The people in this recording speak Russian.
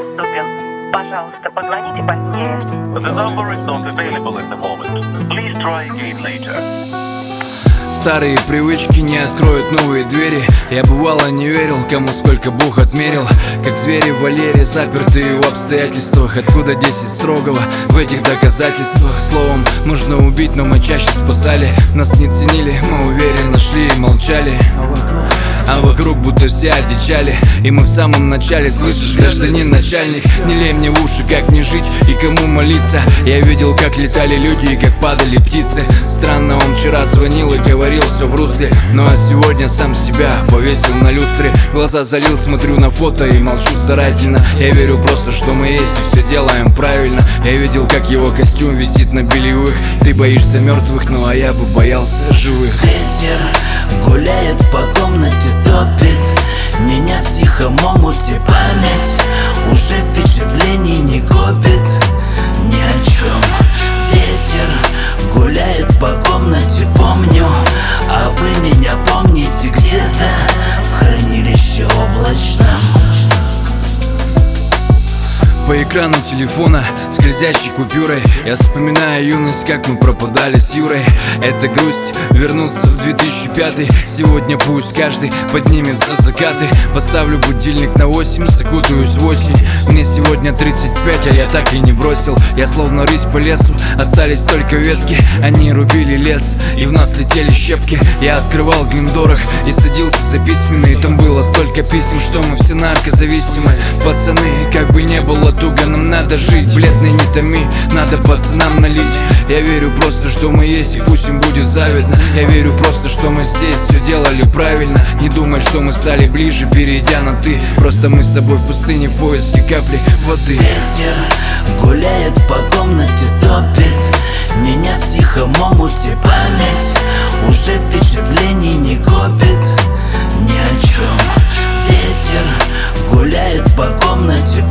недоступен. Пожалуйста, позвоните позднее. The number is not available at the moment. Please try again later. Старые привычки не откроют новые двери. Я бывало не верил, кому сколько Бог отмерил. Как звери в вольере, запертые в обстоятельствах. Откуда 10 строгого в этих доказательствах? Словом, можно убить, но мы чаще спасали. Нас не ценили, мы уверенно шли и молчали. А вокруг будто все одичали. И мы в самом начале, слышишь, гражданин начальник, не лей мне в уши, как мне жить и кому молиться. Я видел, как летали люди и как падали птицы. Странно, он вчера звонил и говорил, все в русле. Ну а сегодня сам себя повесил на люстре. Глаза залил, смотрю на фото и молчу старательно. Я верю просто, что мы есть и все делаем правильно. Я видел, как его костюм висит на бельевых. Ты боишься мертвых, ну а я бы боялся живых. Ветер гуляет по комнате, топит меня в тихом омуте. Память уже впечатлений не копит ни о чем. Ветер гуляет по комнате, помню, а вы меня помните где-то в хранилище облачном. По экрану телефона скользящей купюрой я вспоминаю юность, как мы пропадали с Юрой. Это грусть вернуться в 2005. Сегодня пусть каждый поднимет за закаты. Поставлю будильник на 8, закутаюсь в осень. Мне сегодня 35, а я так и не бросил. Я словно рысь по лесу, остались только ветки. Они рубили лес, и в нас летели щепки. Я открывал Глендорах и садился за письменные. Там было столько писем, что мы все наркозависимы. Пацаны, как бы не было туго, нам надо жить. Бледный не томи, надо пацанам налить. Я верю просто, что мы есть, и пусть им будет завидно. Я верю просто, что мы здесь все делали правильно. Не думай, что мы стали ближе, перейдя на ты. Просто мы с тобой в пустыне в поиске капли воды. Ветер гуляет по комнате, топит меня в тихом омуте. Память уже впечатлений не копит ни о чем. Ветер гуляет по комнате,